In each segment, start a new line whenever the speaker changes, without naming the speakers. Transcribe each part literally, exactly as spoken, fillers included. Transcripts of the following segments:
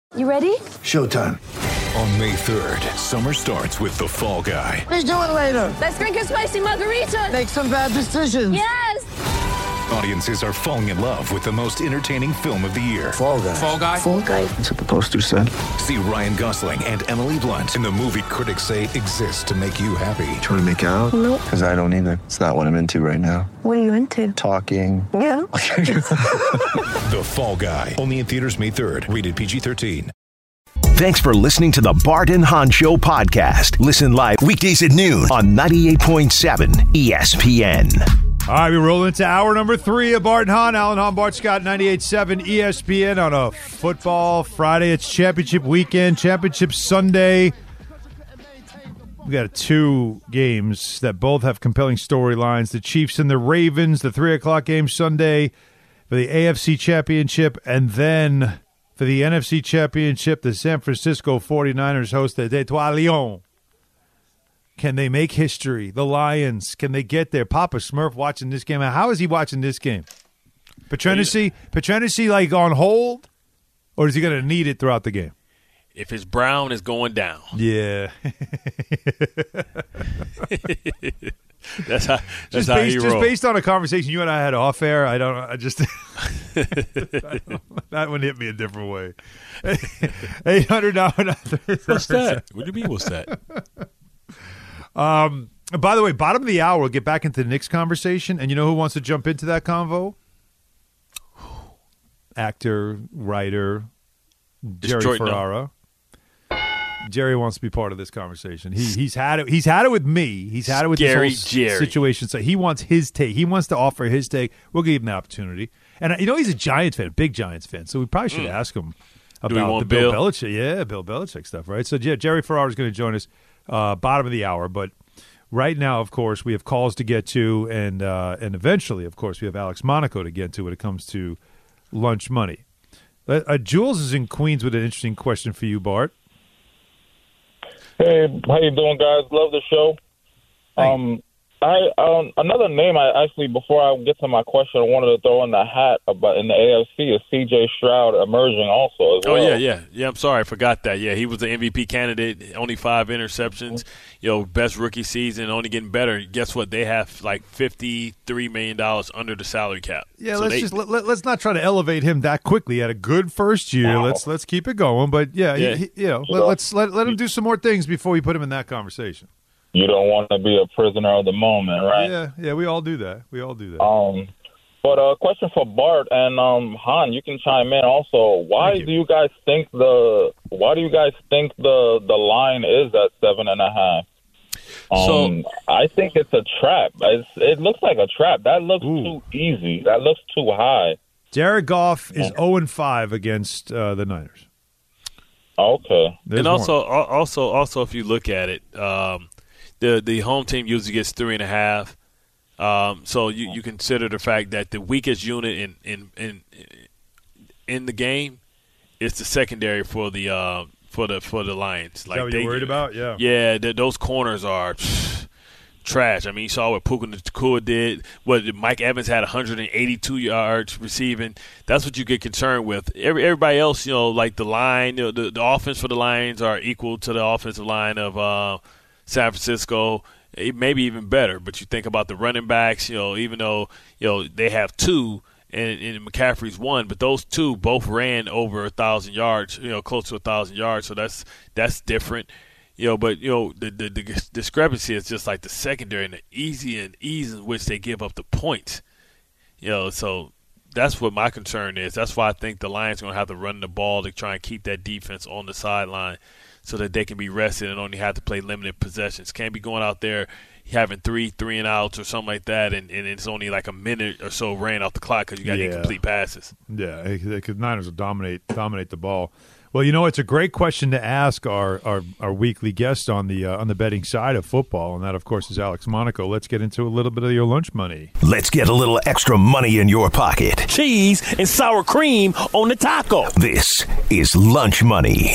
You ready?
Showtime.
On May third, summer starts with The Fall Guy.
Let's do it later.
Let's drink a spicy margarita.
Make some bad decisions.
Yes!
Audiences are falling in love with the most entertaining film of the year.
Fall Guy.
Fall Guy?
Fall Guy.
That's what the poster said.
See Ryan Gosling and Emily Blunt in the movie critics say exists to make you happy.
Trying to make it out?
Nope.
Because I don't either. It's not what I'm into right now.
What are you into?
Talking.
Yeah.
The Fall Guy. Only in theaters May third. Rated P G thirteen.
Thanks for listening to the Bart and Hahn Show podcast. Listen live weekdays at noon on ninety-eight point seven E S P N.
All right, we roll into hour number three of Bart and Hahn. Alan Hahn, Bart Scott, ninety-eight point seven E S P N on a football Friday. It's championship weekend, championship Sunday. We got two games that both have compelling storylines. The Chiefs and the Ravens, the three o'clock game Sunday for the A F C Championship, and then for the N F C Championship, the San Francisco forty-niners host the Detroit Lions. Can they make history? The Lions, can they get there? Papa Smurf watching this game. How is he watching this game? Petrenici, Petrenici like on hold, or is he going to need it throughout the game?
If his Brown is going down.
Yeah.
that's how, that's
just
how
based,
he
Just
rolls.
based on a conversation you and I had off air, I don't, I just, I don't, that one hit me a different way. eight hundred dollars.
What's that? What do you mean, what's that?
Um, by the way, bottom of the hour, we'll get back into the Knicks conversation. And you know who wants to jump into that convo? Actor, writer, Jerry
Detroit,
Ferrara. No. Jerry wants to be part of this conversation. He he's had it. He's had it with me. He's had it with
Scary
this whole
Jerry.
situation. So he wants his take. He wants to offer his take. We'll give him the opportunity. And uh, you know he's a Giants fan, a big Giants fan. So we probably should
Mm.
ask him
Do we
about
want
the Bill,
Bill?
Belichick. Yeah, Bill Belichick stuff, right? So yeah, Jerry Ferrara is going to join us uh, bottom of the hour. But right now, of course, we have calls to get to, and uh, and eventually, of course, we have Alex Monaco to get to when it comes to lunch money. Uh, uh, Jules is in Queens with an interesting question for you, Bart.
Hey, how you doing, guys? Love the show. Um, I um, another name I actually before I get to my question, I wanted to throw in the hat about in the A F C is C J Stroud emerging also as
Oh,
well.
yeah, yeah. Yeah, I'm sorry. I forgot that. Yeah, he was the M V P candidate, only five interceptions. You know, best rookie season, only getting better. Guess what? They have like fifty-three million dollars under the salary cap.
Yeah,
So
let's
they-
just let, let, let's not try to elevate him that quickly. He had a good first year.
Wow.
Let's let's keep it going. But yeah,
Yeah.
He, he, you know, let, let's let let him do some more things before we put him in that conversation.
You don't want to be a prisoner of the moment, right?
Yeah, yeah, we all do that. We all do that.
Um, but a question for Bart and um, Han, you can chime in also. Why
Thank you.
do you guys think the Why do you guys think the the line is at seven and a half? Um,
So-
I think it's a trap. It's, it looks like a trap. That looks
Ooh.
too easy. That looks too high.
Jared Goff is zero and five against uh, the Niners.
Okay.
There's
and
one.
also, al- also, also, if you look at it, um, the the home team usually gets three and a half. Um, so you, you consider the fact that the weakest unit in in in, in the game is the secondary for the uh, for the for the Lions.
Is that what you're worried about? Yeah.
Yeah, the, those corners are pff, trash. I mean, you saw what Puka Nacua did. What Mike Evans had one hundred eighty-two yards receiving. That's what you get concerned with. Every everybody else, you know, like the line, you know, the, the offense for the Lions are equal to the offensive line of uh, San Francisco. It maybe even better. But you think about the running backs, you know, even though you know they have two. And, and McCaffrey's one, but those two both ran over a thousand yards, you know, close to a thousand yards. So that's that's different, you know. But you know, the, the the discrepancy is just like the secondary and the easy and ease in which they give up the points, you know. So that's what my concern is. That's why I think the Lions are going to have to run the ball to try and keep that defense on the sideline, so that they can be rested and only have to play limited possessions. Can't be going out there having three three and outs or something like that, and, and it's only like a minute or so ran off the clock because you got
Yeah.
incomplete passes.
Yeah, because Niners will dominate dominate the ball. Well, you know, it's a great question to ask our our, our weekly guest on the uh, on the betting side of football, and that, of course, is Alex Monaco. Let's get into a little bit of your lunch money.
Let's get a little extra money in your pocket.
Cheese and sour cream on the taco.
This is Lunch Money.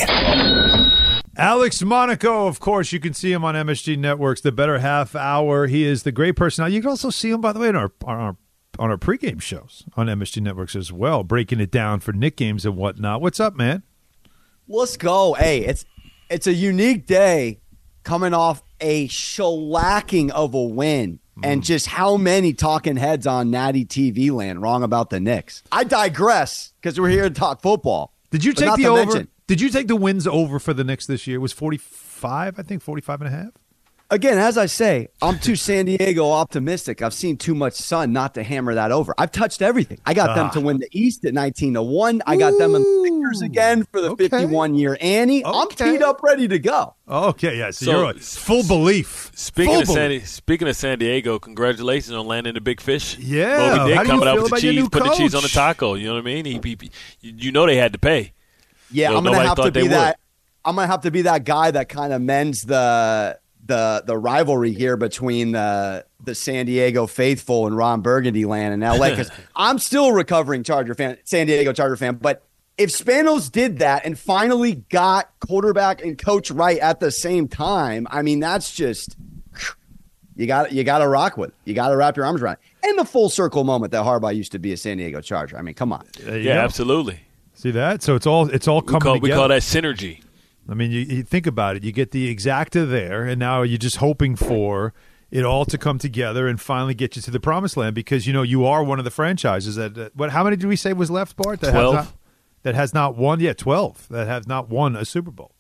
Alex Monaco, of course, you can see him on M S G Networks, the better half hour. He is the great personality. You can also see him, by the way, on our on our, on our pregame shows on M S G Networks as well, breaking it down for Knick games and whatnot. What's up, man?
Let's go. Hey, it's it's a unique day coming off a shellacking of a win. And just how many talking heads on Natty T V land wrong about the Knicks. I digress because we're here to talk football.
Did you
But
take
not
the
to
over?
mention-
Did you take the wins over for the Knicks this year? It was forty-five, I think, forty-five and a half.
Again, as I say, I'm too San Diego optimistic. I've seen too much sun not to hammer that over. I've touched everything. I got them
Ah.
to win the East at nineteen to one. I got them in the Sixers again for the
Okay.
fifty-one year Annie. I'm
Okay.
teed up ready to go.
Okay, yeah. So,
So,
you're right. Full belief.
Speaking
Full
of San,
belief.
speaking of San Diego, congratulations on landing the big fish.
Yeah.
Moby Dick
How do you
coming out
feel
with the
about your
cheese,
new
putting the cheese on the
coach?
taco. You know what I mean? He, he, he- you know they had to pay.
Yeah,
You know,
I'm gonna
nobody
have to
thought they
be
would.
that. I'm gonna have to be that guy that kind of mends the the the rivalry here between the the San Diego faithful and Ron Burgundy land in L A because I'm still a recovering Charger fan, San Diego Charger fan. But if Spanos did that and finally got quarterback and coach right at the same time, I mean that's just you got you got to rock with. It. You got to wrap your arms around it. And the full circle moment that Harbaugh used to be a San Diego Charger. I mean, come on.
There you
Yeah,
go.
absolutely.
See that? So it's all it's all
We
coming
call, we
together.
call that synergy.
I mean, you, you think about it. You get the exacta there, and now you're just hoping for it all to come together and finally get you to the promised land because, you know, you are one of the franchises that uh, – what? How many did we say was left, Bart? That
twelve.
Has not, that has not won – yeah, twelve. That has not won a Super Bowl.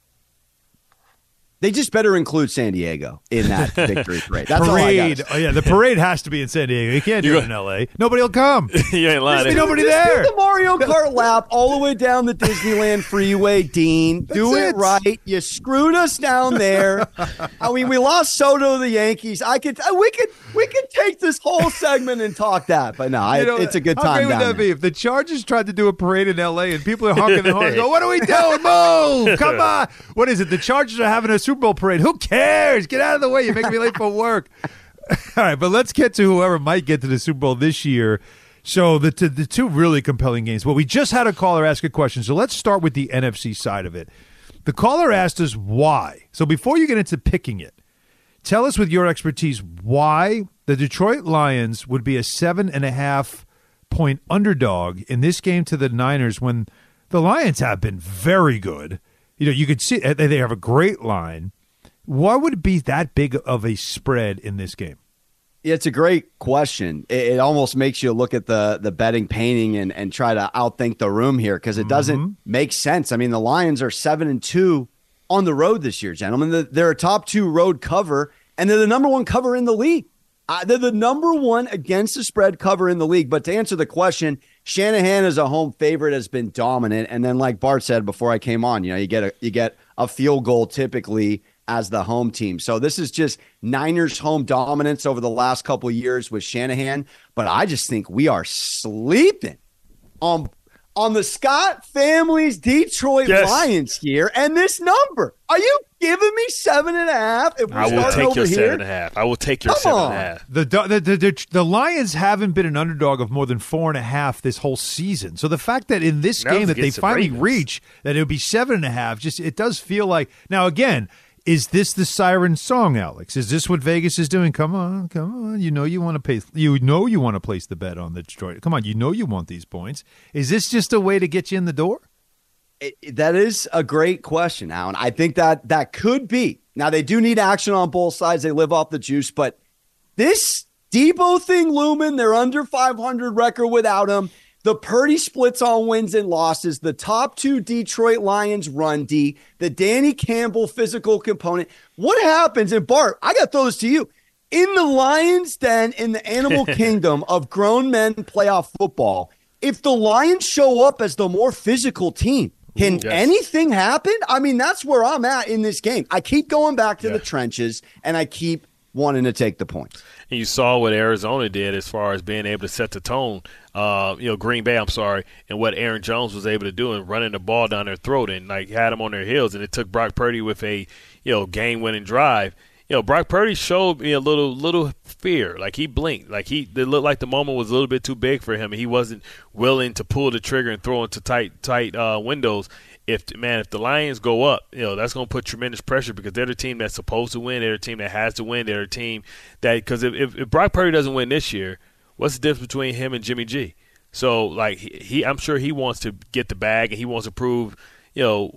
They just better include San Diego in that victory parade. That's all I
parade.
got.
Oh, yeah, the parade has to be in San Diego. You can't do
You
it
go-
in L A. Nobody will come.
You ain't lying.
There's nobody
Just
there.
do the Mario Kart lap all the way down the Disneyland freeway, Dean. Do
That's
it,
it.
right. You screwed us down there. I mean, we lost Soto to the Yankees. I could, uh, we could, we could take this whole segment and talk that, but no, I,
You know,
it's a good
how
time
great would
down
that
there.
be if the Chargers tried to do a parade in L A and people are honking their horns, go, "What are we doing? Move! Come on! What is it? The Chargers are having a Super Bowl parade. Who cares? Get out of the way! You're making me late for work." All right, but let's get to whoever might get to the Super Bowl this year. So the t- the two really compelling games. Well, we just had a caller ask a question, so let's start with the N F C side of it. The caller asked us why. So before you get into picking it, tell us with your expertise why the Detroit Lions would be a seven and a half point underdog in this game to the Niners when the Lions have been very good. You know, you could see they have a great line. Why would it be that big of a spread in this game?
Yeah, it's a great question. It, it almost makes you look at the the betting painting and, and try to outthink the room here because it doesn't
Mm-hmm.
make sense. I mean, the Lions are seven and two on the road this year, gentlemen. They're- They're a top two road cover, and they're the number one cover in the league. Uh, they're the number one against the spread cover in the league. But to answer the question, Shanahan as a home favorite has been dominant. And then, like Bart said before I came on, you know, you get a you get a field goal typically as the home team. So this is just Niners home dominance over the last couple of years with Shanahan. But I just think we are sleeping on on the Scott family's Detroit
Yes.
Lions here. And this number, are you giving me seven and a half? If we're
I will
starting
take
over
your
here?
seven and a half. I will take your
Come
seven
on.
and a half.
The, the, the, the, the Lions haven't been an underdog of more than four and a half this whole season. So the fact that in this
That
game
was
that they
against the
finally
Ravens.
reach that it would be seven and a half, just it does feel like now again. Is this the siren song, Alex? Is this what Vegas is doing? Come on, come on. You know you want to pay. You know you want to place the bet on the Detroit. Come on, you know you want these points. Is this just a way to get you in the door?
It, that is a great question, Alan. I think that that could be. Now, they do need action on both sides. They live off the juice. But this Debo thing looming, they're under five hundred record without him. The Purdy splits on wins and losses. The top two Detroit Lions run D. The Danny Campbell physical component. What happens? And Bart, I got to throw this to you. In the Lions' den, in the animal kingdom of grown men playoff football, if the Lions show up as the more physical team, can
Yes.
anything happen? I mean, that's where I'm at in this game. I keep going back to
Yeah.
the trenches, and I keep wanting to take the points.
And you saw what Arizona did as far as being able to set the tone. Uh, you know, Green Bay, I'm sorry, and what Aaron Jones was able to do and running the ball down their throat and like had them on their heels. And it took Brock Purdy with a you know game-winning drive. You know, Brock Purdy showed me a little little fear. Like he blinked. Like he it looked like the moment was a little bit too big for him. He wasn't willing to pull the trigger and throw into tight tight uh, windows. If man, if the Lions go up, you know that's going to put tremendous pressure because they're the team that's supposed to win. They're the team that has to win. They're a team that because if, if if Brock Purdy doesn't win this year, what's the difference between him and Jimmy G? So like he, he I'm sure he wants to get the bag and he wants to prove, you know,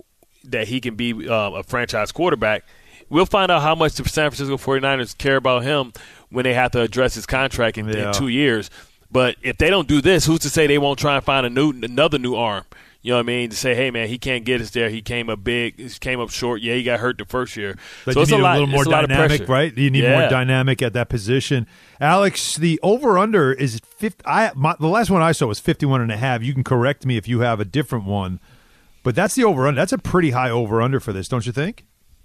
that he can be um, a franchise quarterback. We'll find out how much the San Francisco forty-niners care about him when they have to address his contract in,
yeah.
in two years. But if they don't do this, who's to say they won't try and find a new another new arm? You know what I mean? To say, hey, man, he can't get us there. He came up big. He came up short. Yeah, he got hurt the first year.
But
so
you
it's
need
a,
a,
lot,
little more
it's a lot
dynamic,
of pressure.
right? You need
yeah.
more dynamic at that position. Alex, the over-under is fifty. I my, the last one I saw was fifty-one and a half. You can correct me if you have a different one. But that's the over-under. That's a pretty high over-under for this, don't you think?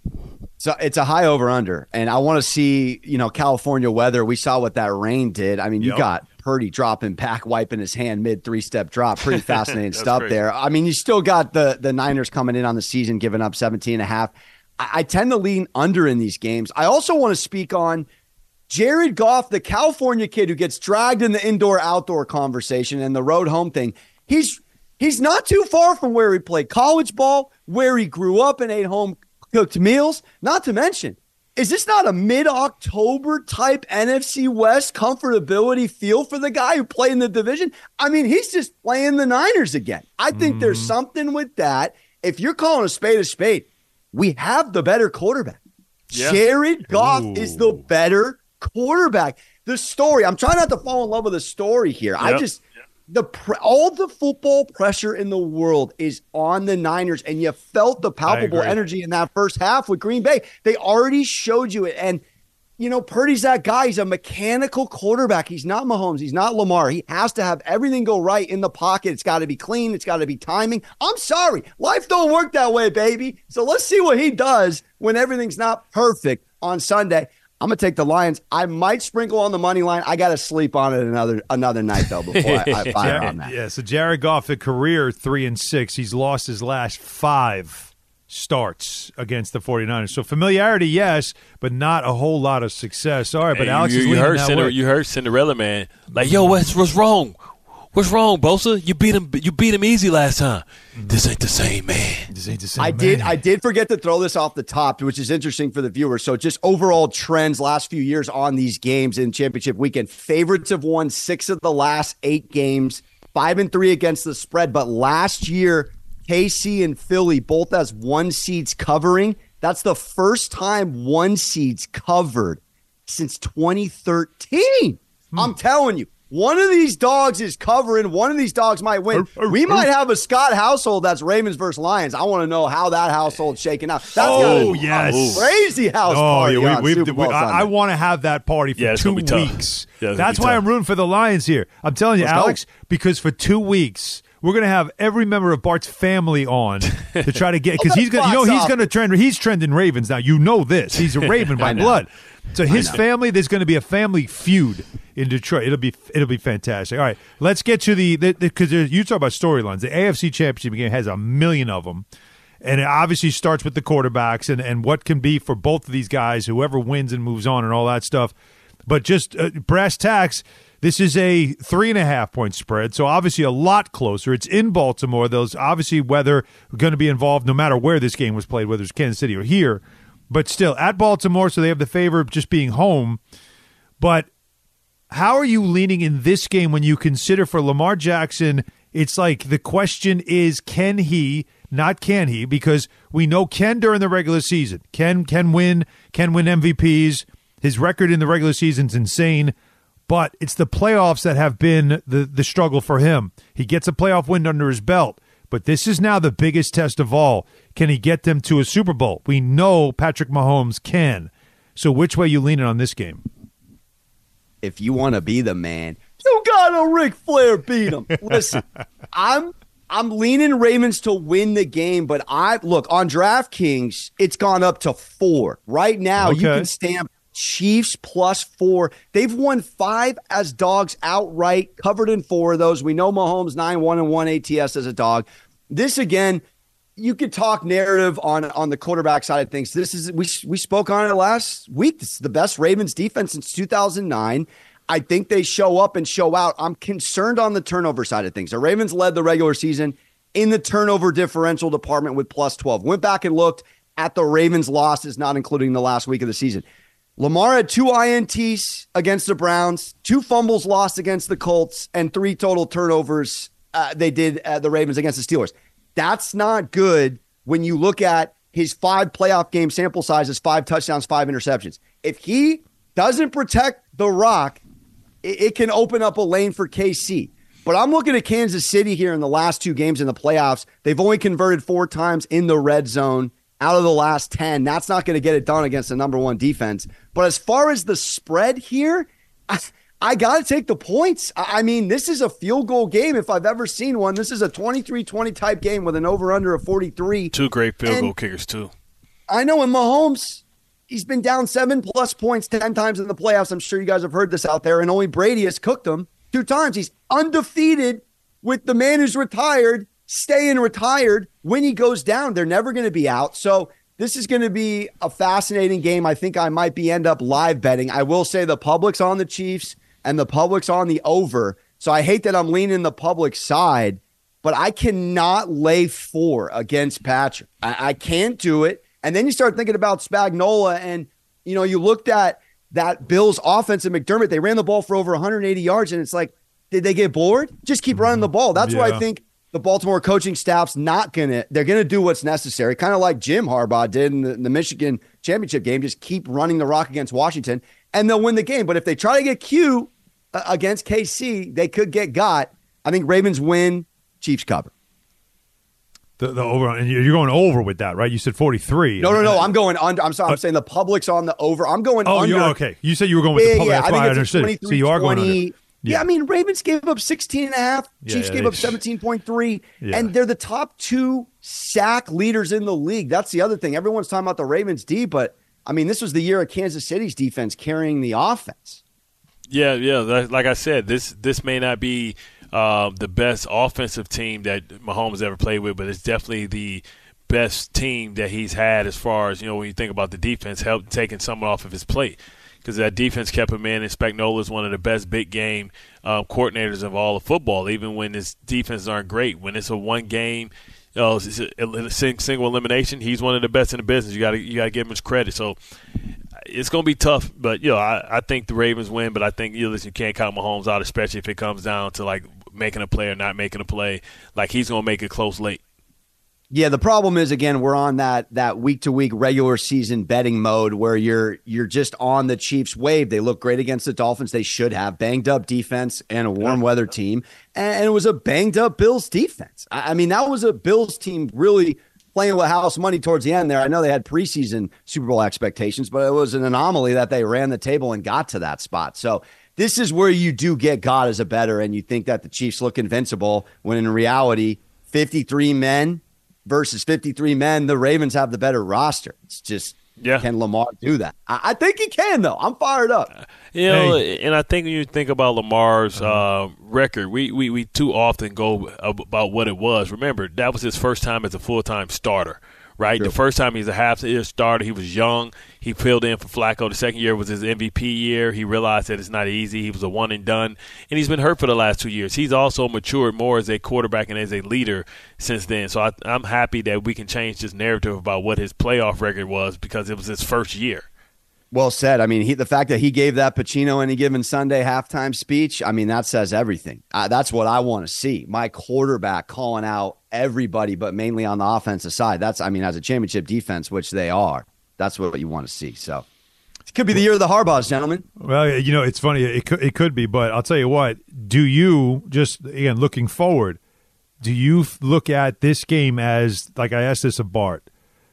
So it's a high over-under, and I want to see, you know, California weather. We saw what that rain did. I mean, you
yep.
got Purdy dropping back, wiping his hand mid three-step drop. Pretty fascinating stuff
crazy.
there. I mean, you still got the the Niners coming in on the season, giving up seventeen and a half. I, I tend to lean under in these games. I also want to speak on Jared Goff, the California kid who gets dragged in the indoor-outdoor conversation and the road home thing. He's he's not too far from where he played college ball, where he grew up and ate home cooked meals. Not to mention, is this not a mid-October type N F C West comfortability feel for the guy who played in the division? I mean, he's just playing the Niners again. I think mm. there's something with that. If you're calling a spade a spade, we have the better quarterback. Yeah. Jared Goff Ooh. is the better quarterback. The story, I'm trying not to fall in love with the story here. Yep. I just The pre- all the football pressure in the world is on the Niners, and you felt the palpable energy in that first half with Green Bay. They already showed you it, and you know Purdy's that guy. He's a mechanical quarterback. He's not Mahomes. He's not Lamar. He has to have everything go right in the pocket. It's got to be clean. It's got to be timing. I'm sorry, life don't work that way, baby. So let's see what he does when everything's not perfect on Sunday. I'm going to take the Lions. I might sprinkle on the money line. I got to sleep on it another another night, though, before I, I fire on that.
Yeah, so Jared Goff, a career three and six. He's lost his last five starts against the forty-niners. So familiarity, yes, but not a whole lot of success. All right, but
hey,
Alex
you,
is
you
leading
heard
that
Cinder,
way.
You heard Cinderella, man. Like, yo, what's, what's wrong? What's wrong, Bosa? You beat him. You beat him easy last time. This ain't the same, man.
This ain't the same.
I
man.
did. I did forget to throw this off the top, which is interesting for the viewers. So, just overall trends last few years on these games in championship weekend. Favorites have won six of the last eight games, five and three against the spread. But last year, K C and Philly both as one seeds covering. That's the first time one seeds covered since twenty thirteen. Hmm. I'm telling you. One of these dogs is covering. One of these dogs might win. We might have a Scott household that's Ravens versus Lions. I want to know how that household's shaking out. That's
oh,
a
yes.
crazy house
oh,
party
yeah,
on
we,
Super Bowl
we, I, I want to have that party for
yeah,
two weeks. Yeah, that's why tough. I'm rooting for the Lions here. I'm telling you, Let's Alex, go. because for two weeks – we're gonna have every member of Bart's family on to try to get because he's gonna, you know, he's gonna trend. He's trending Ravens now. You know this. He's a Raven by blood. So his family, there's going to be a family feud in Detroit. It'll be it'll be fantastic. All right, let's get to the because you talk about storylines. The A F C Championship game has a million of them, and it obviously starts with the quarterbacks and and what can be for both of these guys, whoever wins and moves on, and all that stuff. But just uh, brass tacks. This is a three and a half point spread, so obviously a lot closer. It's in Baltimore. There's obviously weather going to be involved no matter where this game was played, whether it's Kansas City or here. But still, at Baltimore, so they have the favor of just being home. But how are you leaning in this game when you consider for Lamar Jackson, it's like the question is can he, not can he, because we know Ken during the regular season. Ken can win, can win M V Ps. His record in the regular season is insane. But it's the playoffs that have been the, the struggle for him. He gets a playoff win under his belt, but this is now the biggest test of all. Can he get them to a Super Bowl? We know Patrick Mahomes can. So which way you leaning on this game?
If you want to be the man, you got to Ric Flair beat him. Listen, I'm I'm leaning Ravens to win the game, but I look on DraftKings, it's gone up to four. Right now, okay. You can stamp Chiefs plus four. They've won five as dogs outright, covered in four of those. We know Mahomes nine one and one A T S as a dog. This again, you could talk narrative on on the quarterback side of things. This is we we spoke on it last week. This is the best Ravens defense since two thousand nine. I think they show up and show out. I'm concerned on the turnover side of things. The Ravens led the regular season in the turnover differential department with plus twelve. Went back and looked at the Ravens' losses, not including the last week of the season. Lamar had two I N Ts against the Browns, two fumbles lost against the Colts, and three total turnovers uh, they did at the Ravens against the Steelers. That's not good when you look at his five playoff game sample sizes, five touchdowns, five interceptions. If he doesn't protect the rock, it, it can open up a lane for K C. But I'm looking at Kansas City here in the last two games in the playoffs. They've only converted four times in the red zone out of the last ten. That's not going to get it done against the number one defense. But as far as the spread here, I, I got to take the points. I, I mean, this is a field goal game if I've ever seen one. This is a twenty-three twenty type game with an over-under of forty-three.
Two great field
and
goal kickers, too.
I know, in Mahomes, he's been down seven-plus points ten times in the playoffs. I'm sure you guys have heard this out there, and only Brady has cooked him two times. He's undefeated with the man who's retired, staying retired. When he goes down, they're never going to be out. So this is going to be a fascinating game. I think I might be end up live betting. I will say the public's on the Chiefs and the public's on the over. So I hate that I'm leaning the public side, but I cannot lay four against Patrick. I, I can't do it. And then you start thinking about Spagnuolo, and you know, you looked at that Bills offense and McDermott. They ran the ball for over one hundred eighty yards, and it's like, did they get bored? Just keep running the ball. That's
yeah.
why I think the Baltimore coaching staff's not going to – they're going to do what's necessary, kind of like Jim Harbaugh did in the, in the Michigan championship game. Just keep running the rock against Washington, and they'll win the game. But if they try to get Q uh, against K C, they could get got. I think Ravens win, Chiefs cover.
The, the over, and you're going over with that, right? You said forty-three.
No, no, no. I'm going under. I'm sorry. I'm uh, saying the public's on the over. I'm going
oh,
under.
Oh, okay. You said you were going with
yeah,
the public.
Yeah,
That's
I
why I
think
understood. So you are going under. Yeah.
yeah, I mean, Ravens gave up sixteen and a half.
Yeah,
Chiefs
yeah,
gave
they,
up seventeen point three.
Yeah.
And they're the top two sack leaders in the league. That's the other thing. Everyone's talking about the Ravens D, but, I mean, this was the year of Kansas City's defense carrying the offense.
Yeah, yeah. Like I said, this this may not be uh, the best offensive team that Mahomes ever played with, but it's definitely the best team that he's had as far as, you know, when you think about the defense, help taking someone off of his plate. Because that defense kept him in, and Spagnuolo is one of the best big game um, coordinators of all of football, even when his defenses aren't great. When it's a one game, you know, it's a single elimination, he's one of the best in the business. You got to you got to give him his credit. So it's going to be tough, but you know, I, I think the Ravens win. But I think you know, listen, you can't count Mahomes out, especially if it comes down to like making a play or not making a play. Like he's going to make it close late.
Yeah, the problem is, again, we're on that that week-to-week regular season betting mode where you're you're just on the Chiefs wave. They look great against the Dolphins. They should have banged-up defense and a warm-weather team. And it was a banged-up Bills defense. I mean, that was a Bills team really playing with house money towards the end there. I know they had preseason Super Bowl expectations, but it was an anomaly that they ran the table and got to that spot. So this is where you do get God as a bettor, and you think that the Chiefs look invincible when in reality, fifty-three men versus fifty-three men, the Ravens have the better roster. It's just, yeah. Can Lamar do that? I, I think he can, though. I'm fired up.
Uh, you know, hey. And I think when you think about Lamar's uh, record, we, we, we too often go about what it was. Remember, that was his first time as a full-time starter, right? True. The first time he was a half-year starter, he was young. He filled in for Flacco. The second year was his M V P year. He realized that it's not easy. He was a one and done, and he's been hurt for the last two years. He's also matured more as a quarterback and as a leader since then. So I, I'm happy that we can change this narrative about what his playoff record was because it was his first year.
Well said. I mean, he, the fact that he gave that Pacino Any Given Sunday halftime speech, I mean, that says everything. Uh, that's what I want to see. My quarterback calling out everybody, but mainly on the offensive side. That's, I mean, as a championship defense, which they are, that's what you want to see. So it could be the year of the Harbaughs, gentlemen.
Well, you know, it's funny. It could, it could be, but I'll tell you what. Do you, just, again, looking forward, do you look at this game as, like I asked this of Bart,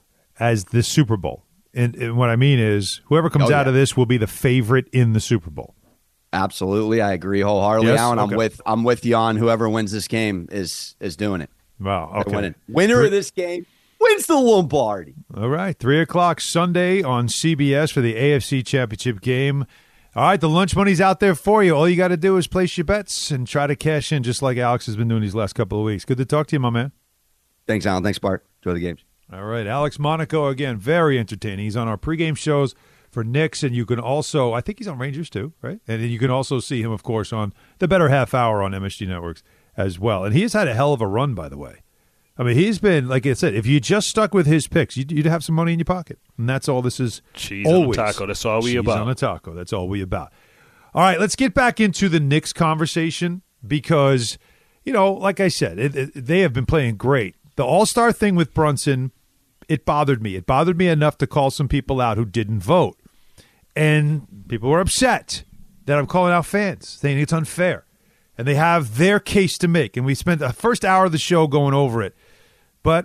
as the Super Bowl? And, and what I mean is whoever comes oh, yeah. out of this will be the favorite in the Super Bowl.
Absolutely. I agree wholeheartedly,
yes?
Alan.
Okay.
I'm with I'm with you on whoever wins this game is is doing it.
Wow. Okay.
Winning. Winner Three. of this game wins the Lombardi.
All right. Three o'clock Sunday on C B S for the A F C Championship game. All right. The lunch money's out there for you. All you got to do is place your bets and try to cash in just like Alex has been doing these last couple of weeks. Good to talk to you, my man.
Thanks, Alan. Thanks, Bart. Enjoy the games.
All right, Alex Monaco, again, very entertaining. He's on our pregame shows for Knicks, and you can also, I think he's on Rangers too, right? And then you can also see him, of course, on the Better Half Hour on M S G Networks as well. And he has had a hell of a run, by the way. I mean, he's been, like I said, if you just stuck with his picks, you'd, you'd have some money in your pocket. And that's all this is.
Cheese
always.
on a taco, that's all we
Cheese
about.
on a taco, that's all we about. All right, let's get back into the Knicks conversation because, you know, like I said, it, it, they have been playing great. The all-star thing with Brunson it bothered me. It bothered me enough to call some people out who didn't vote. And people were upset that I'm calling out fans, saying it's unfair. And they have their case to make. And we spent the first hour of the show going over it. But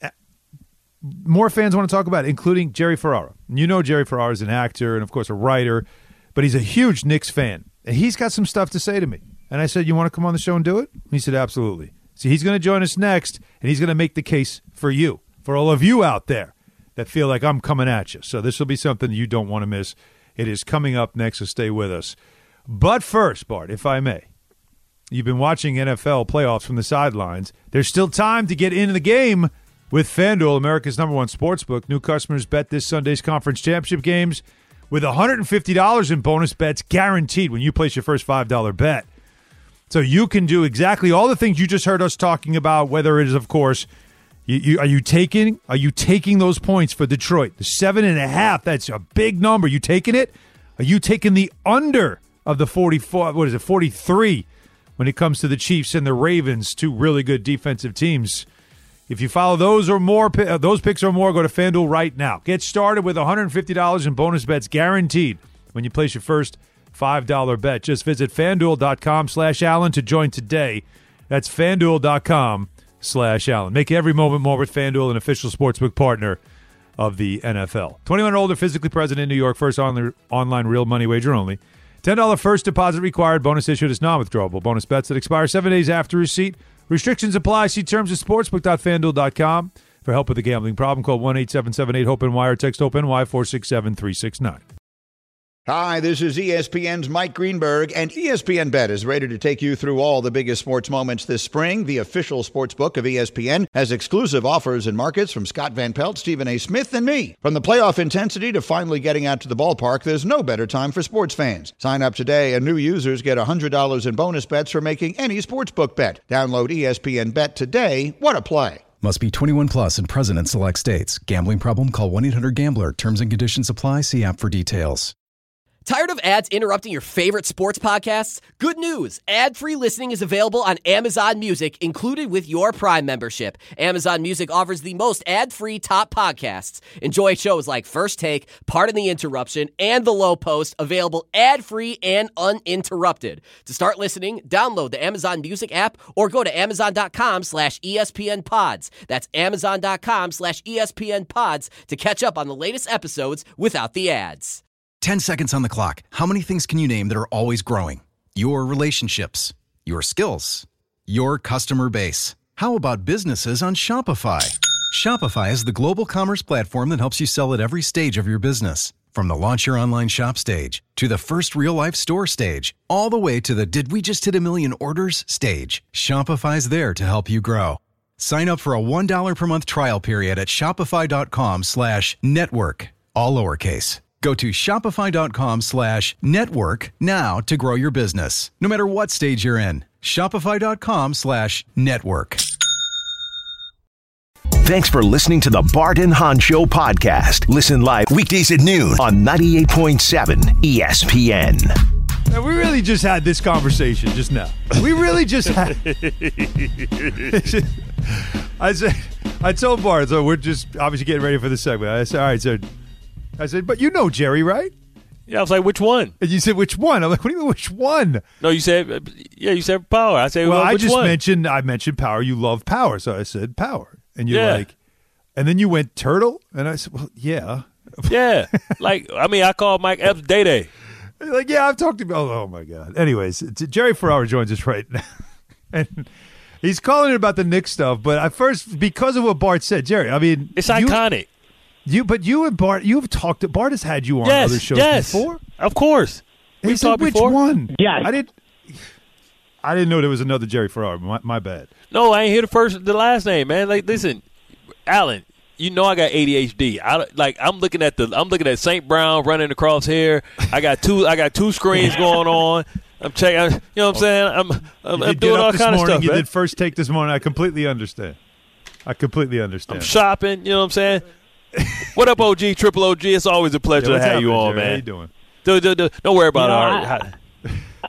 more fans want to talk about it, including Jerry Ferrara. You know Jerry Ferrara is an actor and, of course, a writer, but he's a huge Knicks fan. And he's got some stuff to say to me. And I said, you want to come on the show and do it? He said, absolutely. So he's going to join us next, and he's going to make the case for you, for all of you out there that feel like I'm coming at you. So this will be something you don't want to miss. It is coming up next, so stay with us. But first, Bart, if I may, you've been watching N F L playoffs from the sidelines. There's still time to get into the game with FanDuel, America's number one sportsbook. New customers bet this Sunday's conference championship games with one hundred fifty dollars in bonus bets guaranteed when you place your first five dollar bet. So you can do exactly all the things you just heard us talking about, whether it is, of course, you, you, are you taking are you taking those points for Detroit? The seven and a half, that's a big number. You taking it? Are you taking the under of the forty-four, what is it, forty-three when it comes to the Chiefs and the Ravens, two really good defensive teams? If you follow those or more, those picks or more, go to FanDuel right now. Get started with one hundred fifty dollars in bonus bets guaranteed when you place your first five dollar bet. Just visit FanDuel.com slash Allen to join today. That's FanDuel.com slash Allen. Make every moment more with FanDuel, an official sportsbook partner of the N F L. twenty-one or older, physically present in New York. First on online real money wager only. ten dollars first deposit required. Bonus issued is non-withdrawable. Bonus bets that expire seven days after receipt. Restrictions apply. See terms at sportsbook dot fan duel dot com. For help with a gambling problem, call one eight seven seven eight hope N Y or text HOPE-NY four six seven three six nine.
Hi, this is E S P N's Mike Greenberg, and E S P N Bet is ready to take you through all the biggest sports moments this spring. The official sports book of E S P N has exclusive offers and markets from Scott Van Pelt, Stephen A. Smith, and me. From the playoff intensity to finally getting out to the ballpark, there's no better time for sports fans. Sign up today, and new users get one hundred dollars in bonus bets for making any sportsbook bet. Download E S P N Bet today. What a play.
Must be twenty-one plus and present in select states. Gambling problem? Call one eight hundred gambler. Terms and conditions apply. See app for details.
Tired of ads interrupting your favorite sports podcasts? Good news! Ad-free listening is available on Amazon Music, included with your Prime membership. Amazon Music offers the most ad-free top podcasts. Enjoy shows like First Take, Pardon the Interruption, and The Low Post, available ad-free and uninterrupted. To start listening, download the Amazon Music app or go to amazon.com slash ESPN pods. That's amazon.com slash ESPN pods to catch up on the latest episodes without the ads.
ten seconds on the clock. How many things can you name that are always growing? Your relationships, your skills, your customer base. How about businesses on Shopify? Shopify is the global commerce platform that helps you sell at every stage of your business. From the launch your online shop stage to the first real-life store stage, all the way to the did we just hit a million orders stage. Shopify's there to help you grow. Sign up for a one dollar per month trial period at shopify.com slash network, all lowercase. Go to shopify.com slash network now to grow your business, no matter what stage you're in. Shopify.com slash network.
Thanks for listening to the Bart and Hahn Show podcast. Listen live weekdays at noon on ninety-eight point seven E S P N.
Now, we really just had this conversation just now. We really just had. I said, I told Bart, so we're just obviously getting ready for the segment. I said, all right, so I said, but you know Jerry, right?
Yeah, I was like, which one?
And you said, which one? I'm like, what do you mean, which one?
No, you said, yeah, you said Power. I said,
well,
well
I
which
just
one?
mentioned, I mentioned Power. You love Power, so I said Power. And you're
Yeah.
like, and then you went Turtle? And I said, well, yeah.
Yeah. Like, I mean, I called Mike Epps Day Day.
Like, yeah, I've talked to him. Oh, oh, my God. Anyways, t- Jerry Ferrara joins us right now. And he's calling it about the Knicks stuff, but at first, because of what Bart said, Jerry, I mean.
It's
you,
iconic.
You, But you and Bart, you've talked to, Bart has had you on
yes,
other shows
yes.
before?
Of course.
We've talked which
before.
one?
Yes.
I didn't. I didn't know there was another Jerry Ferrara. My, my bad.
No, I ain't hear the first, the last name, man. Like, listen, Allen, you know I got A D H D. I like I'm looking at the I'm looking at Saint Brown running across here. I got two I got two screens going on. I'm checking. You know what I'm saying? I'm I'm,
You
I'm
did
doing
get up
all
this
kind of
morning,
stuff.
You
man.
did first take this morning. I completely understand. I completely understand.
I'm shopping. You know what I'm saying? What up, O G? Triple O G. It's always a pleasure
Yeah,
to have
what's
you
happening,
on,
Jerry?
man.
How you doing?
Do, do, do, don't worry about
You know,
it. All right.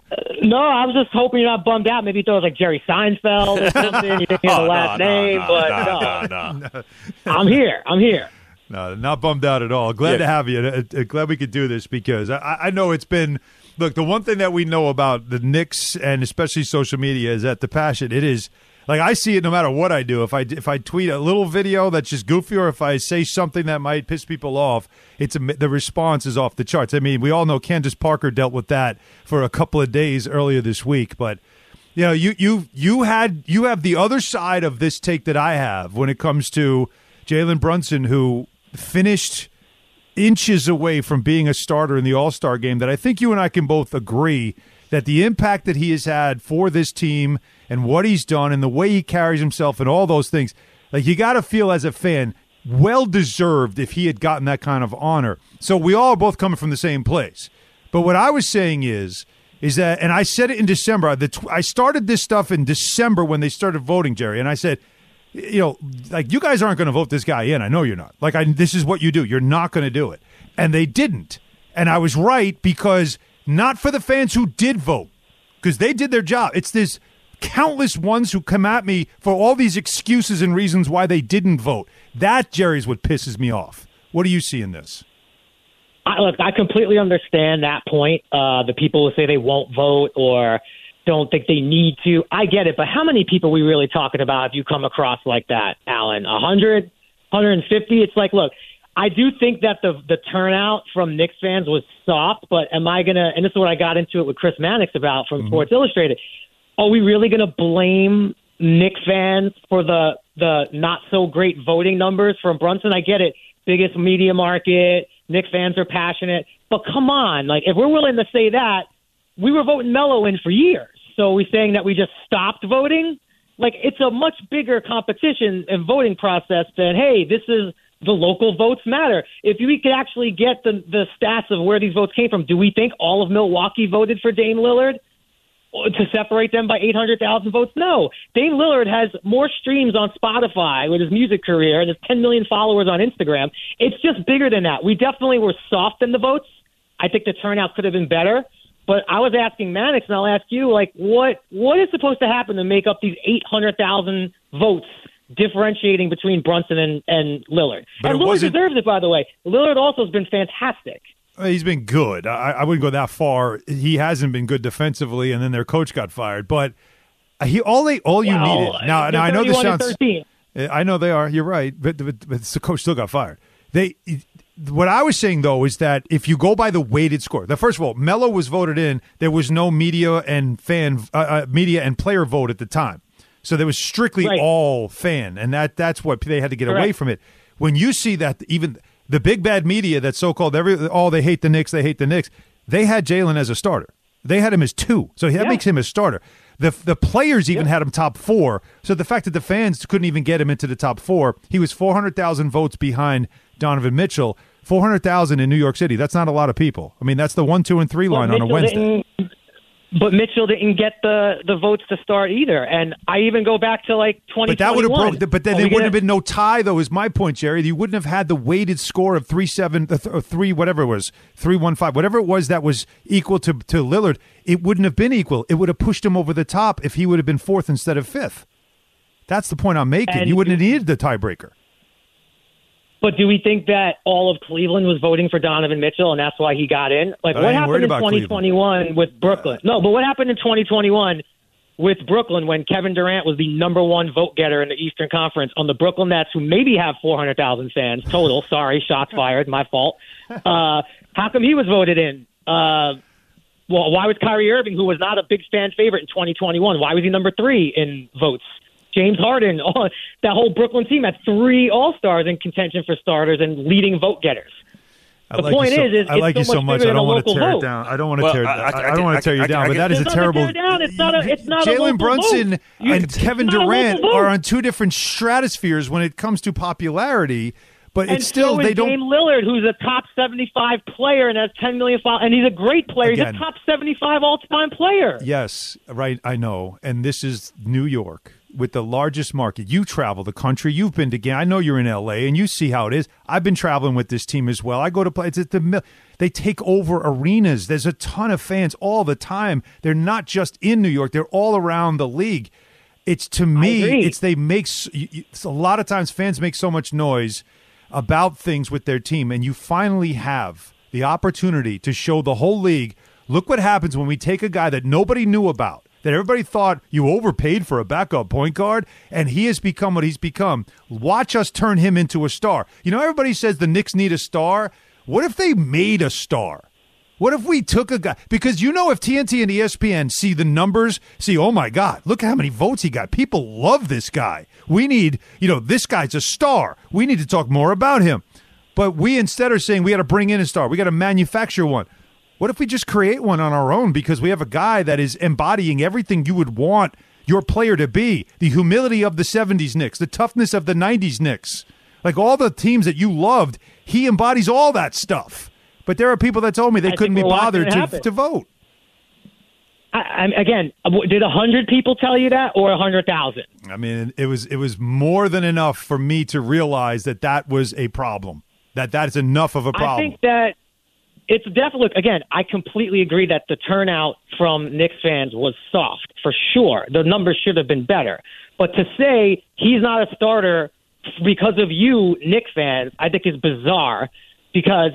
No, I was just hoping you're not bummed out. Maybe you thought it was like Jerry Seinfeld or something. You didn't hear
Oh,
the last
no, no,
name,
no,
but
no,
no.
no, no.
I'm here. I'm here.
No, not bummed out at all. Glad
Yeah.
to have you. Uh, uh, Glad we could do this because I, I know it's been. Look, the one thing that we know about the Knicks and especially social media is that the passion. It is like I see it no matter what I do. If I if I tweet a little video that's just goofy, or if I say something that might piss people off, it's a, the response is off the charts. I mean, we all know Candace Parker dealt with that for a couple of days earlier this week, but. You know, you you you had you have the other side of this take that I have when it comes to Jalen Brunson, who finished inches away from being a starter in the All-Star game. That I think you and I can both agree that the impact that he has had for this team and what he's done and the way he carries himself and all those things, like you got to feel as a fan, well deserved if he had gotten that kind of honor. So we all are both coming from the same place. But what I was saying is. Is that, and I said it in December. The tw- I started this stuff in December when they started voting, Jerry, and I said, you know, like you guys aren't going to vote this guy in. I know you're not. Like, I, this is what you do. You're not going to do it, and they didn't. And I was right because not for the fans who did vote, because they did their job. It's this countless ones who come at me for all these excuses and reasons why they didn't vote. That, Jerry, is what pisses me off. What do you see in this?
I, look, I completely understand that point. Uh, the people who say they won't vote or don't think they need to. I get it, but how many people are we really talking about if you come across like that, Alan? one hundred, one hundred fifty? It's like, look, I do think that the the turnout from Knicks fans was soft, but am I going to, and this is what I got into it with Chris Mannix about from mm-hmm. Sports Illustrated, are we really going to blame Knicks fans for the, the not-so-great voting numbers from Brunson? I get it. Biggest media market, Knicks fans are passionate, but come on, like if we're willing to say that, we were voting Melo in for years. So are we saying that we just stopped voting? Like it's a much bigger competition and voting process than, hey, this is the local votes matter. If we could actually get the, the stats of where these votes came from, do we think all of Milwaukee voted for Dame Lillard to separate them by eight hundred thousand votes? No. Dame Lillard has more streams on Spotify with his music career and has ten million followers on Instagram. It's just bigger than that. We definitely were soft in the votes. I think the turnout could have been better. But I was asking Mannix, and I'll ask you, like, what what is supposed to happen to make up these eight hundred thousand votes differentiating between Brunson and, and Lillard?
But
and Lillard wasn't... deserves it, by the way. Lillard also has been fantastic.
He's been good. I, I wouldn't go that far. He hasn't been good defensively, and then their coach got fired. But he all they all you
well,
needed. Now, now I know this sounds.
thirteen.
I know they are. You're right, but, but, but the coach still got fired. They. What I was saying though is that if you go by the weighted score, the first of all, Melo was voted in. There was no media and fan, uh, uh, media and player vote at the time, so there was strictly
right.
all fan, and that that's what they had to get
Correct.
away from it. When you see that even. The big bad media that so-called every oh they hate the Knicks, they hate the Knicks. They had Jalen as a starter. They had him as two, so that yeah. makes him a starter. The the players even yeah. had him top four. So the fact that the fans couldn't even get him into the top four, he was four hundred thousand votes behind Donovan Mitchell. four hundred thousand in New York City. That's not a lot of people. I mean, that's the one, two, and three line
well,
on a Wednesday.
But Mitchell didn't get the, the votes to start either, and I even go back to like twenty twenty-one.
But that would have broke. But then
Are
there
we
wouldn't
gonna...
have been no tie, though. Is my point, Jerry? You wouldn't have had the weighted score of three seven or three whatever it was, three one five, whatever it was that was equal to to Lillard. It wouldn't have been equal. It would have pushed him over the top if he would have been fourth instead of fifth. That's the point I'm making.
And
you wouldn't have needed the tiebreaker.
But do we think that all of Cleveland was voting for Donovan Mitchell and that's why he got in? Like,
but
what happened in twenty twenty-one
Cleveland.
with Brooklyn? No, but what happened in twenty twenty-one with Brooklyn when Kevin Durant was the number one vote getter in the Eastern Conference on the Brooklyn Nets, who maybe have four hundred thousand fans total? Sorry, shots fired, my fault. Uh, how come he was voted in? Uh, well, why was Kyrie Irving, who was not a big fan favorite in twenty twenty-one, why was he number three in votes? James Harden, oh, that whole Brooklyn team had three All-Stars in contention for starters and leading vote getters.
I
the
like
point
you so,
is, is
I like
it's
you
so
so
much.
much. I don't
want
to tear
vote.
it down. I don't want to
well,
tear.
I,
I,
I,
I don't want to tear you
I,
down,
I,
but that is a
it's
terrible.
Not tear down. It's not a. It's not
Jalen
a
Brunson
vote.
and
it's
Kevin
not
Durant
a
are on two different stratospheres when it comes to popularity. But
and
it's still
so is
they don't.
Dame Lillard, who's a top seventy-five player and has ten million followers, and he's a great player.
Again,
he's a top seventy-five all-time player.
Yes, right. I know, and this is New York with the largest market. You travel the country. You've been to game. I know you're in L A, and you see how it is. I've been traveling with this team as well. I go to play. It's at the they take over arenas. There's a ton of fans all the time. They're not just in New York. They're all around the league. It's to me, it's they make it's a lot of times fans make so much noise about things with their team, and you finally have the opportunity to show the whole league, look what happens when we take a guy that nobody knew about, that everybody thought you overpaid for a backup point guard, and he has become what he's become. Watch us turn him into a star. You know, everybody says the Knicks need a star. What if they made a star? What if we took a guy? Because you know if T N T and E S P N see the numbers, see, oh, my God, look how many votes he got. People love this guy. We need, you know, this guy's a star. We need to talk more about him. But we instead are saying we got to bring in a star. We got to manufacture one. What if we just create one on our own because we have a guy that is embodying everything you would want your player to be? The humility of the seventies Knicks, the toughness of the nineties Knicks. Like all the teams that you loved, he embodies all that stuff. But there are people that told me they
I
couldn't be bothered to, to vote.
I, I, again, did a hundred people tell you that, or a hundred thousand?
I mean, it was it was more than enough for me to realize that that was a problem. That that is enough of a problem.
I think that it's definitely. Look, again, I completely agree that the turnout from Knicks fans was soft for sure. The numbers should have been better. But to say he's not a starter because of you, Knicks fans, I think is bizarre because.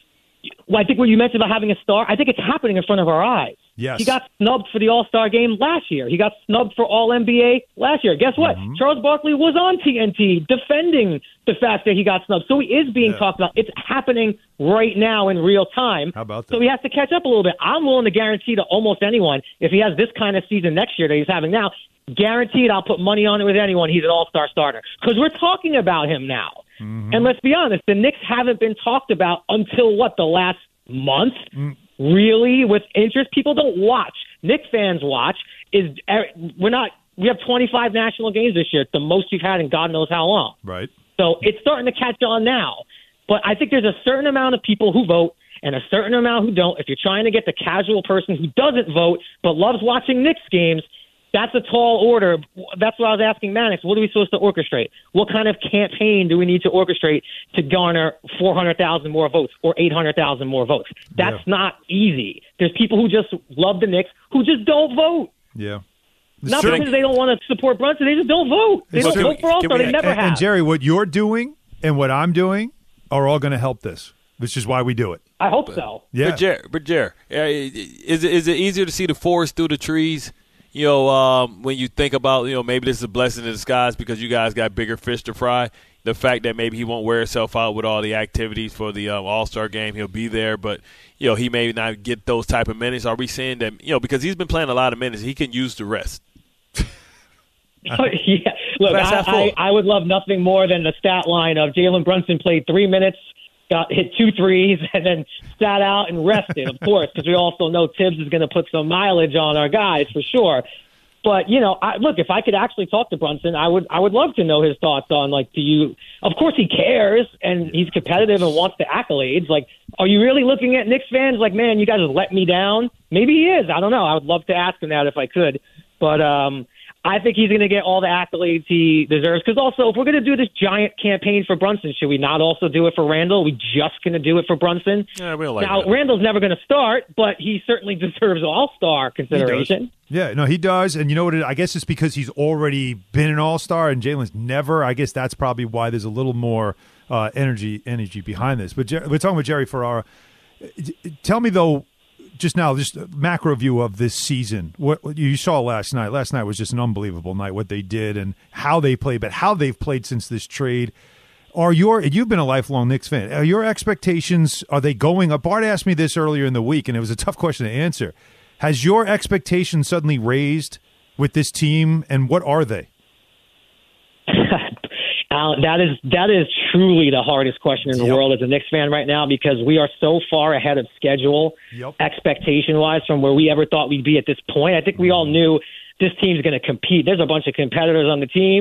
Well, I think what you mentioned about having a star, I think it's happening in front of our eyes.
Yes.
He got snubbed for the All-Star game last year. He got snubbed for All N B A last year. Guess what? Mm-hmm. Charles Barkley was on T N T defending the fact that he got snubbed. So he is being yeah. talked about. It's happening right now in real time.
How about that?
So he has to catch up a little bit. I'm willing to guarantee to almost anyone, if he has this kind of season next year that he's having now, guaranteed I'll put money on it with anyone. He's an all-star starter. Because we're talking about him now. Mm-hmm. And let's be honest, the Knicks haven't been talked about until, what, the last month? Mm. Really? With interest? People don't watch. Knicks fans watch. Is We're not. We have twenty-five national games this year. It's the most we've had in God knows how long.
Right.
So it's starting to catch on now. But I think there's a certain amount of people who vote and a certain amount who don't. If you're trying to get the casual person who doesn't vote but loves watching Knicks games, that's a tall order. That's what I was asking Mannix. What are we supposed to orchestrate? What kind of campaign do we need to orchestrate to garner four hundred thousand more votes or eight hundred thousand more votes? That's yeah. not easy. There's people who just love the Knicks who just don't vote.
Yeah.
Not sure. because they don't want to support Brunson. They just don't vote. They don't vote for All-Star. They never
and,
have.
And, Jerry, what you're doing and what I'm doing are all going to help this, which is why we do it.
I hope so.
Yeah.
But, Jerry, but Jerry, is it, is it easier to see the forest through the trees? You know, um, when you think about, you know, maybe this is a blessing in disguise because you guys got bigger fish to fry. The fact that maybe he won't wear himself out with all the activities for the um, All-Star game, he'll be there, but, you know, he may not get those type of minutes. Are we saying that, you know, because he's been playing a lot of minutes, he can use the rest?
yeah. Look, I, I, I would love nothing more than the stat line of Jalen Brunson played three minutes, got hit two threes, and then sat out and rested, of course, because we also know Tibbs is going to put some mileage on our guys for sure. But, you know, I, look, if I could actually talk to Brunson, I would I would love to know his thoughts on, like, do you – of course he cares, and he's competitive and wants the accolades. Like, are you really looking at Knicks fans like, man, you guys have let me down? Maybe he is. I don't know. I would love to ask him that if I could. But um, I think he's going to get all the accolades he deserves. Because also, if we're going to do this giant campaign for Brunson, should we not also do it for Randall? Are we just going to do it for Brunson?
Yeah, we don't like
now,
that.
Randall's never going to start, but he certainly deserves all-star consideration.
Yeah, no, he does. And you know what? It, I guess it's because he's already been an all-star and Jalen's never. I guess that's probably why there's a little more uh, energy energy behind this. But Jer- we're talking with Jerry Ferrara. Tell me, though, just now, just a macro view of this season. What, what you saw last night. Last night was just an unbelievable night, what they did and how they played, but how they've played since this trade. Are your You've been a lifelong Knicks fan. Are your expectations, are they going up? Bart asked me this earlier in the week, and it was a tough question to answer. Has your expectations suddenly raised with this team, and what are they?
Alan, that is that is truly the hardest question in the yep. world as a Knicks fan right now because we are so far ahead of schedule, yep. expectation-wise, from where we ever thought we'd be at this point. I think we all knew this team's going to compete. There's a bunch of competitors on the team,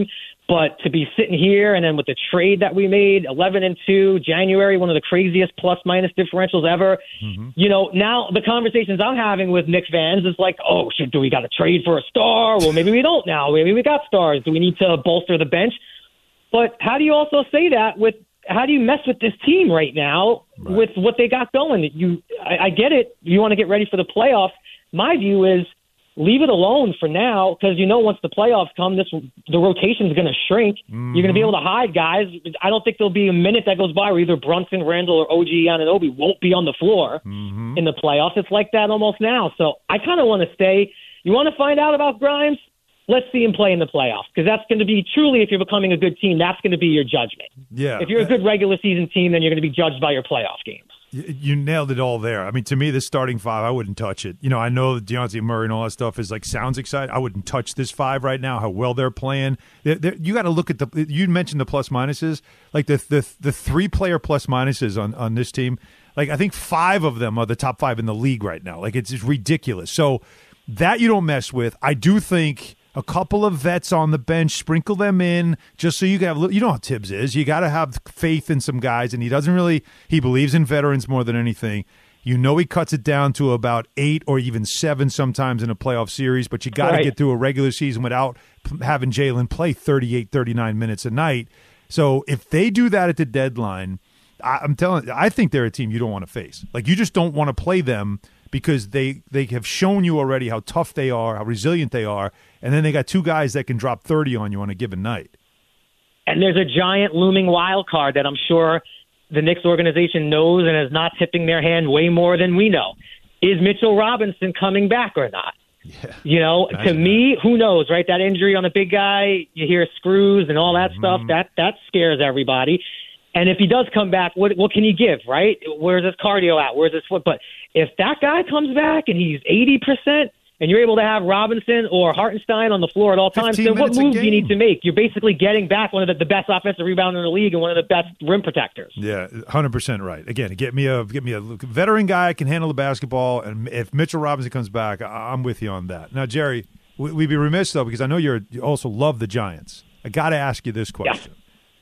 But to be sitting here and then with the trade that we made, eleven and two, January, one of the craziest plus minus differentials ever. Mm-hmm. You know, now the conversations I'm having with Knicks fans is like, oh, shit, do we got to trade for a star? Well, maybe we don't now. Maybe we got stars. Do we need to bolster the bench? But how do you also say that with how do you mess with this team right now right. with what they got going? You, I, I get it. You want to get ready for the playoffs. My view is leave it alone for now because, you know, once the playoffs come, this the rotation is going to shrink. Mm-hmm. You're going to be able to hide guys. I don't think there'll be a minute that goes by where either Brunson, Randall, or O G Anunoby won't be on the floor mm-hmm. in the playoffs. It's like that almost now. So I kind of want to stay. You want to find out about Grimes? Let's see him play in the playoffs because that's going to be truly, if you're becoming a good team, that's going to be your judgment.
Yeah.
If you're a good regular season team, then you're going to be judged by your playoff games.
You nailed it all there. I mean, to me, this starting five, I wouldn't touch it. You know, I know that Dejounte Murray and all that stuff is like sounds exciting. I wouldn't touch this five right now. How well they're playing. They're, they're, you got to look at the. You mentioned the plus minuses, like the the the three player plus minuses on on this team. Like I think five of them are the top five in the league right now. Like it's just ridiculous. So that you don't mess with. I do think a couple of vets on the bench, sprinkle them in just so you can have, you know how Tibbs is. You got to have faith in some guys, and he doesn't really, he believes in veterans more than anything. You know he cuts it down to about eight or even seven sometimes in a playoff series, but you got to right. get through a regular season without having Jalen play thirty-eight, thirty-nine minutes a night. So if they do that at the deadline, I, I'm telling I think they're a team you don't want to face. Like you just don't want to play them because they, they have shown you already how tough they are, how resilient they are, and then they got two guys that can drop thirty on you on a given night.
And there's a giant looming wild card that I'm sure the Knicks organization knows and is not tipping their hand way more than we know. Is Mitchell Robinson coming back or not?
Yeah,
you know, to me, who knows, right? That injury on the big guy, you hear screws and all that mm-hmm. stuff, that that scares everybody. And if he does come back, what what can you give, right? Where's his cardio at? Where's his foot? But if that guy comes back and he's eighty percent and you're able to have Robinson or Hartenstein on the floor at all times, then what moves do you need to make? You're basically getting back one of the, the best offensive rebounders in the league and one of the best rim protectors.
Yeah, one hundred percent right. Again, get me a get me a veteran guy who can handle the basketball, and if Mitchell Robinson comes back, I'm with you on that. Now, Jerry, we'd be remiss, though, because I know you're, you also love the Giants. I got to ask you this question. Yeah.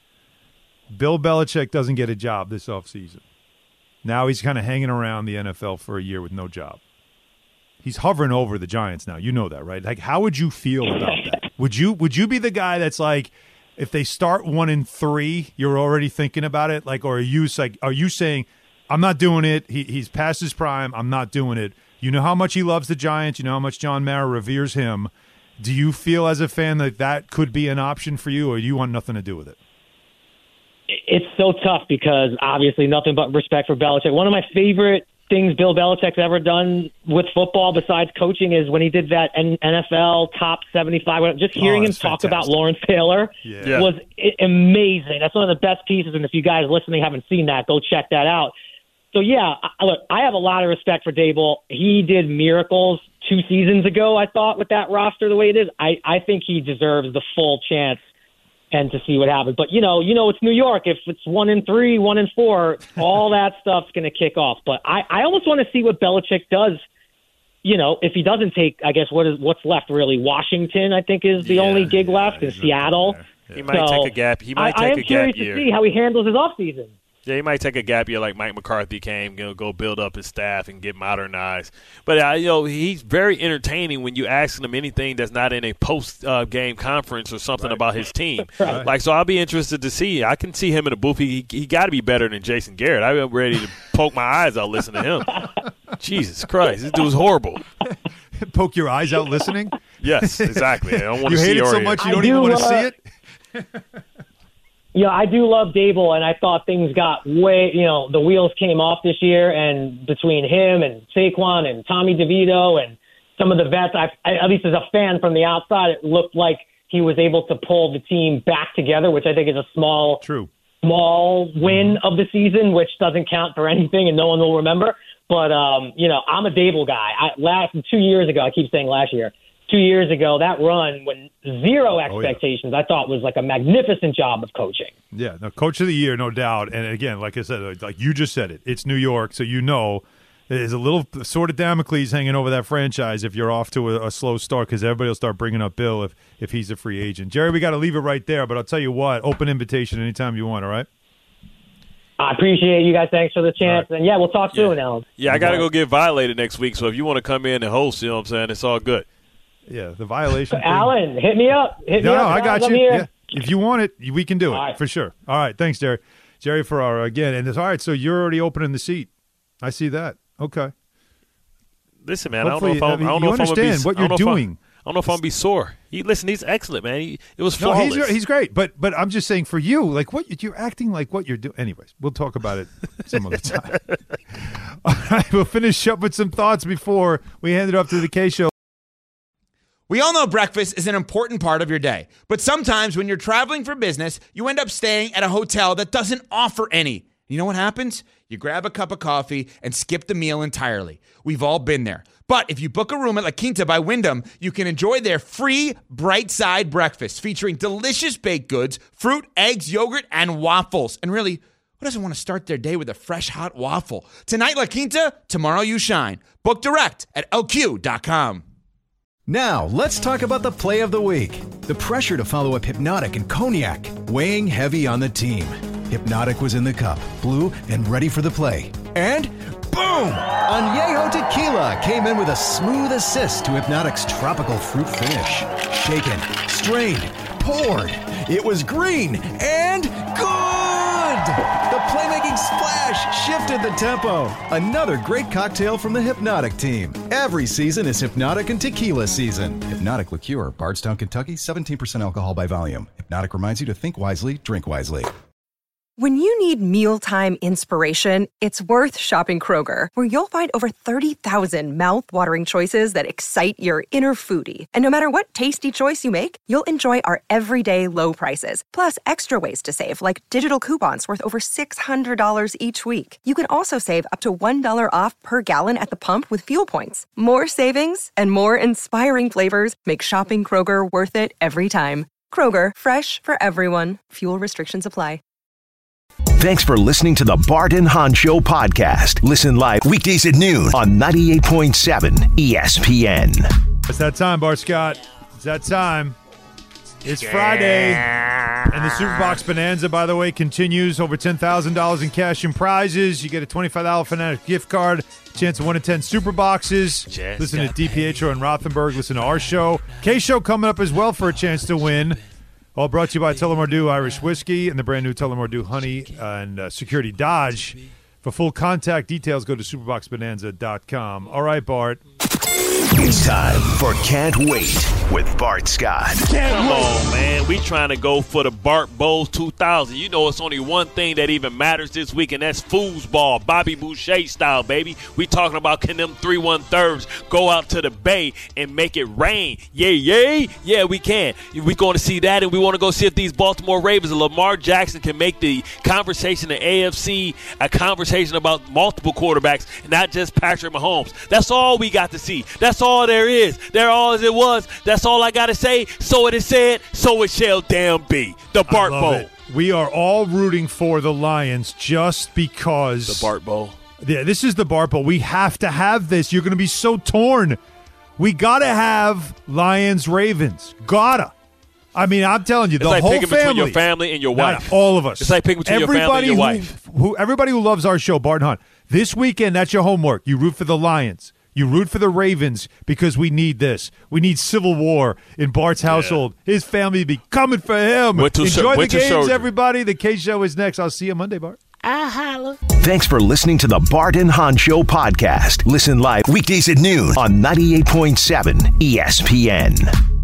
Bill Belichick doesn't get a job this offseason. Now he's kind of hanging around the N F L for a year with no job. He's hovering over the Giants now. You know that, right? Like, how would you feel about that? Would you would you be the guy that's like, if they start one and three, you're already thinking about it? Like, or are you like, are you saying, I'm not doing it. He, he's past his prime. I'm not doing it. You know how much he loves the Giants. You know how much John Mara reveres him. Do you feel as a fan that that could be an option for you, or do you want nothing to do with it?
It's so tough because obviously nothing but respect for Belichick. One of my favorite things Bill Belichick's ever done with football besides coaching is when he did that N F L top seventy-five. Just hearing
oh,
him talk
fantastic.
about Lawrence Taylor
yeah.
was amazing. That's one of the best pieces, and if you guys listening haven't seen that, go check that out. So, yeah, I, look, I have a lot of respect for Dable. He did miracles two seasons ago, I thought, with that roster the way it is. I, I think he deserves the full chance and to see what happens. But, you know, you know, it's New York. If it's one and three, one and four, all that stuff's going to kick off. But I, I almost want to see what Belichick does. You know, if he doesn't take, I guess, what is what's left really? Washington, I think, is the
yeah,
only gig
yeah,
left in Seattle.
Yeah. He might
so
take a gap. He might
I,
take
I am
a gap
curious
year.
to see how he handles his offseason.
Yeah, he might take a gap year like Mike McCarthy came, you know, go build up his staff and get modernized. But, uh, you know, he's very entertaining when you ask him anything that's not in a post-game uh, conference or something right. about his team. Right. Like, so I'll be interested to see. I can see him in the booth. He, he got to be better than Jason Garrett. I'm ready to poke my eyes out listening to him. Jesus Christ, this dude's horrible.
Poke your eyes out listening?
Yes, exactly. I don't want
you
to see
hate it so
ear.
much you
I
don't
do,
even want to
uh,
see it?
Yeah, I do love Dable, and I thought things got way, you know, the wheels came off this year, and between him and Saquon and Tommy DeVito and some of the vets, I, I, at least as a fan from the outside, it looked like he was able to pull the team back together, which I think is a small,
True.
small win of the season, which doesn't count for anything, and no one will remember. But, um, you know, I'm a Dable guy. I, last two years ago, I keep saying last year, two years ago, that run when zero expectations, oh, yeah. I thought was like a magnificent job of coaching.
Yeah, no, coach of the year, no doubt. And again, like I said, like you just said it, it's New York, so you know There's a little sword of Damocles hanging over that franchise if you're off to a, a slow start because everybody will start bringing up Bill if, if he's a free agent. Jerry, we got to leave it right there, but I'll tell you what, open invitation anytime you want, all right?
I appreciate you guys. Thanks for the chance. Right. And, yeah, we'll talk
yeah.
soon, Alan.
Yeah, I got to go get violated next week, so if you want to come in and host, you know what I'm saying, it's all good.
Yeah, the violation.
Alan, hit me up. Hit
no,
me
no,
up.
I got
I'm
you.
here.
Yeah. If you want it, we can do it,
right.
for sure. All right, thanks, Jerry. Jerry Ferrara again. And it's all right, so you're already opening the seat. I see that. Okay.
Listen, man,
Hopefully,
I don't know if I'm,
I mean,
I don't
you
know if I'm
understand
gonna be,
what you're doing.
I don't know if I'm gonna be sore. He, listen, he's excellent, man. He, it was
No,
flawless.
he's, he's great, but but I'm just saying for you, like what you're acting like what you're doing. Anyways, we'll talk about it some other time. All right, we'll finish up with some thoughts before we hand it up to the K Show.
We all know breakfast is an important part of your day, but sometimes when you're traveling for business, you end up staying at a hotel that doesn't offer any. You know what happens? You grab a cup of coffee and skip the meal entirely. We've all been there. But if you book a room at La Quinta by Wyndham, you can enjoy their free Bright Side breakfast featuring delicious baked goods, fruit, eggs, yogurt, and waffles. And really, who doesn't want to start their day with a fresh, hot waffle? Tonight, La Quinta, tomorrow you shine. Book direct at L Q dot com.
Now, let's talk about the play of the week. The pressure to follow up Hypnotic and Cognac, weighing heavy on the team. Hypnotic was in the cup, blue, and ready for the play. And boom! Añejo Tequila came in with a smooth assist to Hypnotic's tropical fruit finish. Shaken, strained, poured. It was green and good! The playmaking splash shifted the tempo. Another great cocktail from the Hypnotic team. Every season is Hypnotic and Tequila season. Hypnotic Liqueur, Bardstown, Kentucky, seventeen percent alcohol by volume. Hypnotic reminds you to think wisely, drink wisely.
When you need mealtime inspiration, it's worth shopping Kroger, where you'll find over thirty thousand mouth-watering choices that excite your inner foodie. And no matter what tasty choice you make, you'll enjoy our everyday low prices, plus extra ways to save, like digital coupons worth over six hundred dollars each week. You can also save up to one dollar off per gallon at the pump with fuel points. More savings and more inspiring flavors make shopping Kroger worth it every time. Kroger, fresh for everyone. Fuel restrictions apply.
Thanks for listening to the Bart and Hahn Show podcast. Listen live weekdays at noon on ninety-eight point seven E S P N.
It's that time, Bart Scott. It's that time. It's Friday. And the Superbox Bonanza, by the way, continues. Over ten thousand dollars in cash and prizes. You get a twenty-five dollars Fanatic gift card. Chance of one in ten Superboxes.
Just
Listen to DiPietro and Rothenberg. Listen to our show. K-Show coming up as well for a chance to win. All brought to you by Tullamore Irish Whiskey and the brand new Tullamore Honey and uh, Security Dodge. For full contact details, go to superbox bonanza dot com. All right, Bart.
It's time for Can't Wait with Bart Scott.
Come on, man. We trying to go for the Bart Bowls two thousand. You know it's only one thing that even matters this week, and that's foosball, Bobby Boucher style, baby. We talking about can them three one-thirds go out to the Bay and make it rain? Yay, yay. Yeah, we can. We're going to see that, and we want to go see if these Baltimore Ravens and Lamar Jackson can make the conversation in the A F C a conversation about multiple quarterbacks, not just Patrick Mahomes. That's all we got to see. That's all there is. There all as it was. That's all I got to say. So it is said, so it shall damn be. The Bart Bowl.
It. We are all rooting for the Lions just because.
The Bart Bowl.
Yeah, this is the Bart Bowl. We have to have this. You're going to be so torn. We got to have Lions-Ravens. Gotta. I mean, I'm telling you,
it's
the
like
whole
picking
family.
between your family and your wife.
Not all of us.
It's like picking between
everybody
your family and
who,
your wife.
Who, everybody who loves our show, Bart and Hahn, this weekend, that's your homework. You root for the Lions. You root for the Ravens because we need this. We need civil war in Bart's household. Yeah. His family be coming for him.
Winter
Enjoy
so,
the games,
soldier.
everybody. The K-Show is next. I'll see you Monday, Bart.
I holla.
Thanks for listening to the Bart and Hahn Show podcast. Listen live weekdays at noon on ninety-eight point seven E S P N.